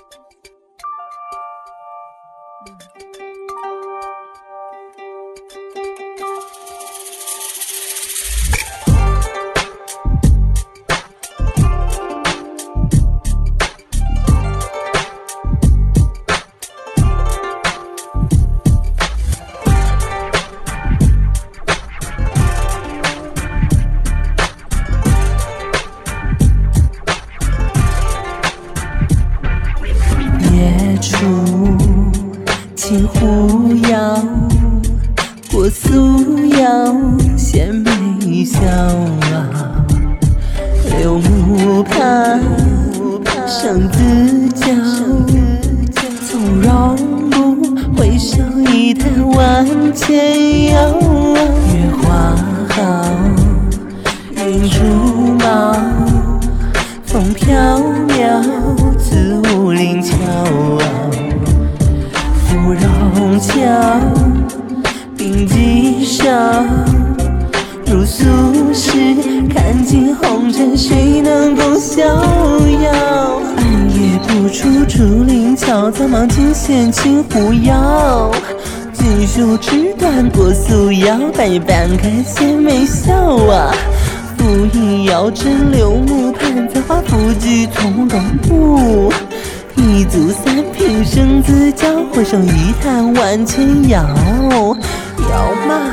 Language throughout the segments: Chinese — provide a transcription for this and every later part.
轻忽摇，过素摇，显眉笑啊，柳木畔，生自娇，从容不回首，一叹万千忧啊。月花好，云竹茂，风飘渺，自武林桥啊。芙蓉桥，并极少，如素食，看尽红尘，谁能共逍遥？暗夜不出竹林桥，苍茫尽现青狐妖。锦绣纸短过素摇，半夜半开显眉笑啊。浮影摇针柳木畔，采花浮举从容步。一足三品生自娇，回首一叹万千摇。摇嘛，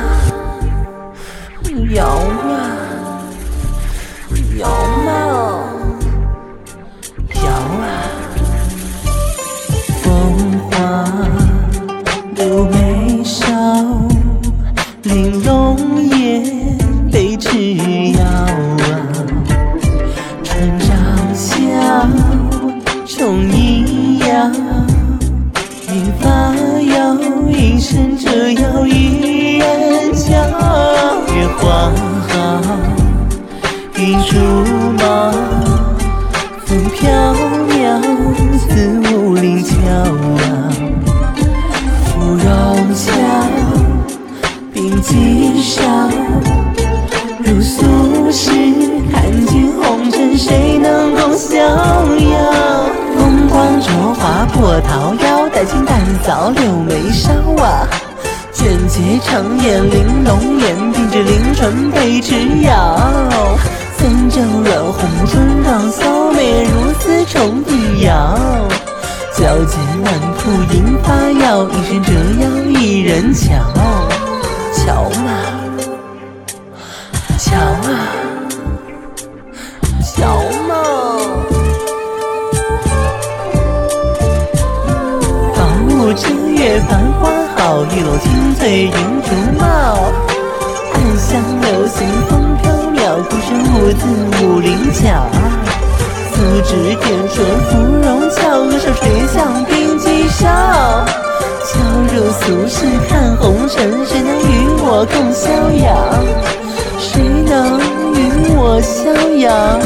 摇嘛，摇嘛，摇啊！风华如眉梢，玲珑眼被枝摇啊。春长笑，虫一摇，云发摇，一身折腰一人瞧。月花好，云竹茂，风飘渺，自武林桥啊。芙蓉桥，并极少，如素食，看尽红尘，谁能共逍遥？风光灼华破桃夭，黛青淡扫柳眉梢啊。卷睫长眼玲珑眼，并至凌唇被枝摇。三朝软红唇让骚，眉如丝重地摇。矫剪满铺银发药，一身折腰一人瞧。瞧嘛，瞧啊，瞧嘛。正月繁花好，玉楼清翠云竹茂。暗香流行风飘渺，孤身兀自武林桥。素指点唇芙蓉俏，额手垂香并极少。巧如俗世看红尘，谁能与我共逍遥？谁能与我逍遥？